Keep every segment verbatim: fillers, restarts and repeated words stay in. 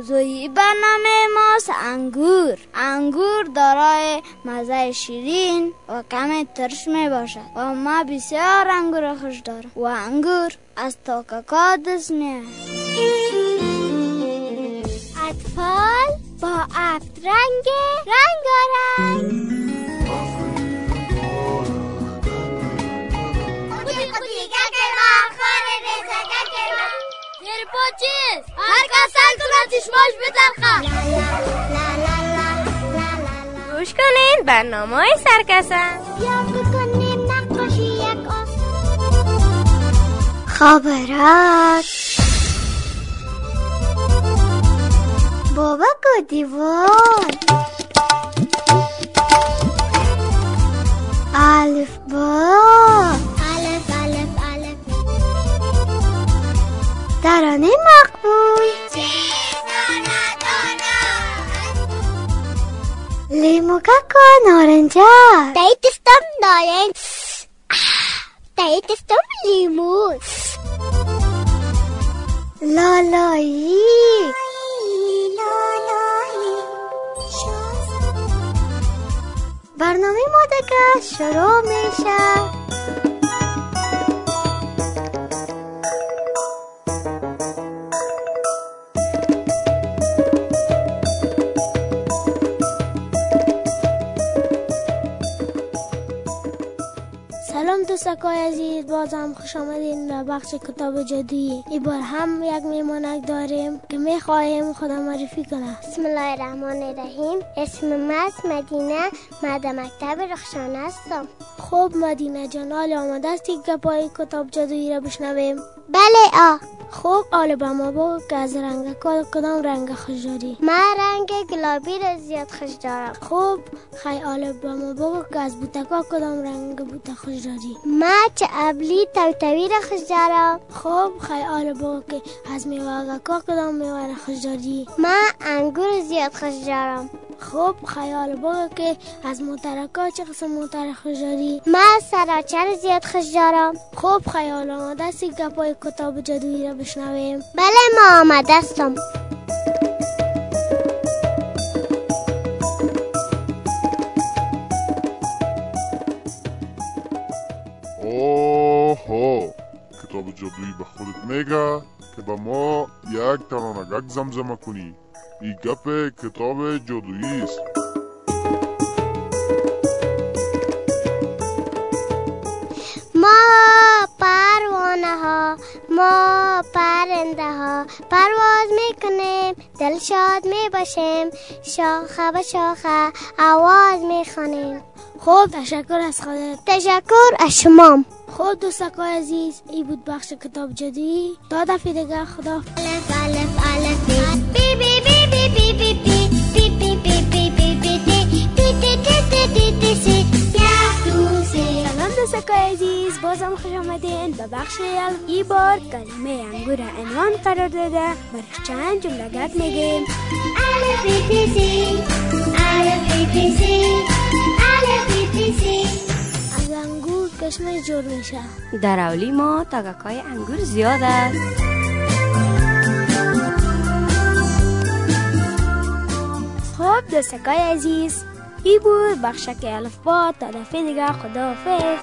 موضوعی برنامه ماست انگور. انگور دارای مزه شیرین و کم ترش می باشد و ما بسیار انگور خوش دارم و انگور از تاکاکا دست می آید. اطفال با افرنگ رنگارنگ. خودی خودی گگر ما خاره ریزه گگر ما زیر پا چیست؟ هر کس سل کنم چشماش بترخم. گوش کنین برنامه های سرکسن. یا بکنیم نقاشی یک آس خبرات بابا کو دیوان. الف با الف الف الف ترانه مقبول. لیمو کاکا نارنجه دایتستم نارنج دایتستم لیمون لالایی برنامه ما دیگه شروع میشه. سلام دوستکای عزیز، باز هم خوش آمدین به بخش کتاب جادویی. این بار هم یک میمانک داریم که میخواهیم خدا معرفی کنه. بسم الله الرحمن الرحیم. اسم من مدینه، من مکتب رخشانه هستم. خب مدینه جان، حالا آماده هستی که پای کتاب جادویی را بشنویم؟ بله آ. خب حالا به ما بگو که از رنگ کدام رنگ خوش داری؟ من رنگ گلابی را زیاد خوش دارم. خب خیلی حالا به ما بگو که از بوتکا کدام رنگ بوتک خوش داری؟ من چه ابلی توتوی را خوش دارم. خب خیلی حالا بگو که از میوه کا کدام میوه را خوش داری؟ من انگور زیاد خوش دارم. خب خیال بگو که از موترکا چه قسم موتر خوش داری؟ من سراچه زیاد خوش دارم. خب خیال آماده هستی که پای کتاب جادویی را بشنویم؟ بله ما آماده هستم. اوه کتاب جادویی به خودت میگه که با ما یک ترانه گگ زمزمه کنی. این گپ کتاب جادویی است. ما پروانه ها، ما پرنده ها پرواز میکنیم، دل شاد میباشیم، شاخه به شاخه آواز میخوانیم. خب تشکر از خودت. تشکر از شما. خب دوستکای عزیز، این بود بخش کتاب جادویی. تا دفعه دیگه خدا. الف الف الف بی بی بی بی بی بی بی بی بی بی بی بی بی سلام دوستکای عزیز، بازم خوش آمدین به بخش الف. ای بار کلمه انگور عنوان قرار داده، برش چند جمله گپ میگیم. الف بی بی سی الف بی بی سی الف بی بی سی. از انگور کشمش جور میشه. در اولی ما تاکاکای انگور زیاد است. خب دوستکای عزیز، ای بود بخش که الف با. تا دفعه دیگه خداحافظ.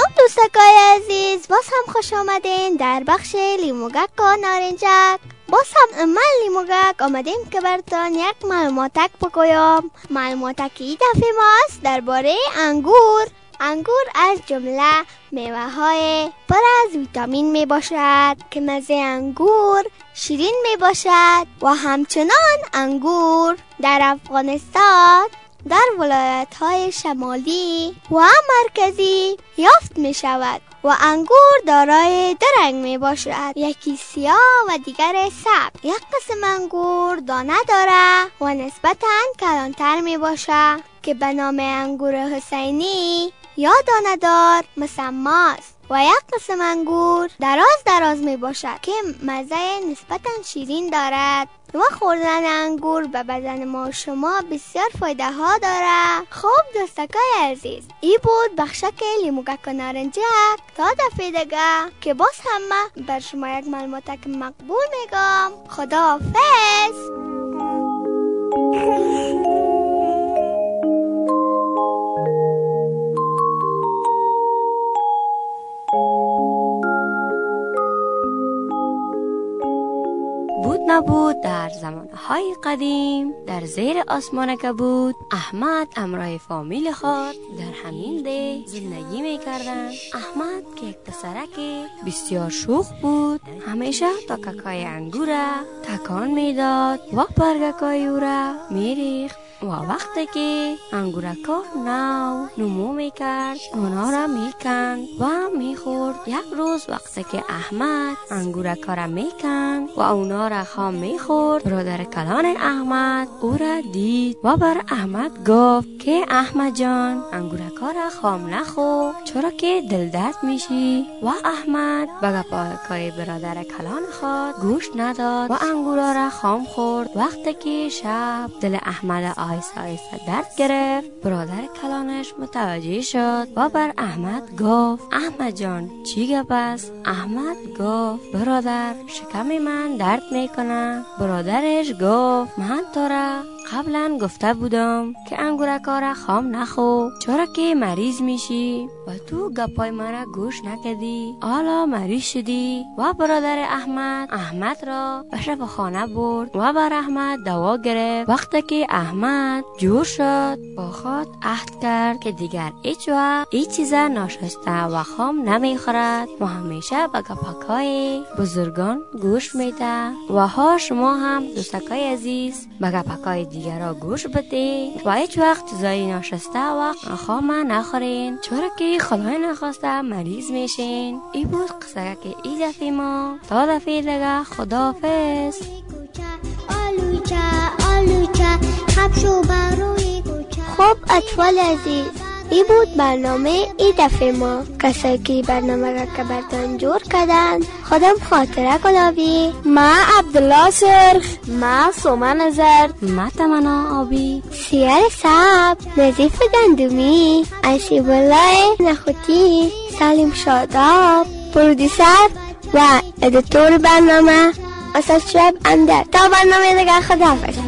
سلام دوستای عزیز، باز هم خوش آمدین در بخش لیموگک و نارنجک. باز هم من لیموگک آمدیم که براتون یک معلوماتک بگویم. معلوماتکی این دفعه ماست درباره انگور. انگور از جمله میوه های پر از ویتامین می باشد که مزه انگور شیرین می باشد و همچنان انگور در افغانستان در ولایت های شمالی و مرکزی یافت می شود و انگور دارای دو رنگ می باشد، یکی سیاه و دیگر سبز. یک قسم انگور دانه داره و نسبتاً کلانتر می باشد که به نام انگور حسینی یا دانه دار مسماست و یک قسم انگور دراز دراز می باشد که مزه نسبتاً شیرین دارد و خوردن انگور به بدن ما شما بسیار فایده ها داره. خب دوستکای عزیز، ای بود بخشک لیموگک و نارنجک. تا دفعه دیگه که باز همه بر شما یک معلوماتک مقبول میگم. خداحافظ. بود نبود در زمانهای قدیم در زیر آسمان که بود احمد امرای فامیل خود در همین ده زندگی میکردن. احمد که یک پسرک بسیار شوخ بود، همیشه تاککای انگوره تکان میداد و برگکای او را میریخت و وقتی که انگورکا نو نمو میکرد اونا را میکند و میخورد. یک روز وقتی که احمد انگورکا را میکند و اونا را خام میخورد، برادر کلان احمد او را دید و بر احمد گفت که احمد جان انگورکا را خام نخور چرا که دل درد میشی. و احمد به گپاکای برادر کلان خود گوش نداد و انگورا را خام خورد. وقتی که شب دل احمد آیسته آیسته درد گرفت، برادر کلانش متوجه شد و بر احمد گفت احمد جان چی گپ است؟ احمد گفت برادر شکم من درد میکنه. برادرش گفت من تو را قبلا گفته بودم که انگورکا را خام نخور چرا که مریض میشی و تو گپای مرا گوش نکردی، حالا مریض شدی. و برادر احمد احمد را به شفاخانه برد و بر احمد دوا گرفت. وقتی که احمد جور شد با خود عهد کرد که دیگر هیچ وقت هیچ چیز ناشسته و خام نمیخورد و همیشه به گپاکای بزرگان گوش میده. و ها شما هم دوستکای عزیز به گپاکای دیگر را گوش بده و هیچ وقت چیزای ناشسته و خام نخورین چرا که خدای نخواسته مریض میشین. ای بود قصه که ای دفعه ما. تا دفعه دیگه خداحافظ. خب اطفال عزیز، ای بود برنامه ای دفعه ما. کسایی که برنامه را که برتان جور کردن خودم خاطره گلابی، ما عبدالله سرخ، ما سومن زرد، ما تمنا آبی، سیار سب، نظیف گندمی، عشیب الله نخوتی، سلیم شاداب، پرودیسر و ادیتور برنامه استاد شعیب اندر. تا برنامه دیگه خداحافظ.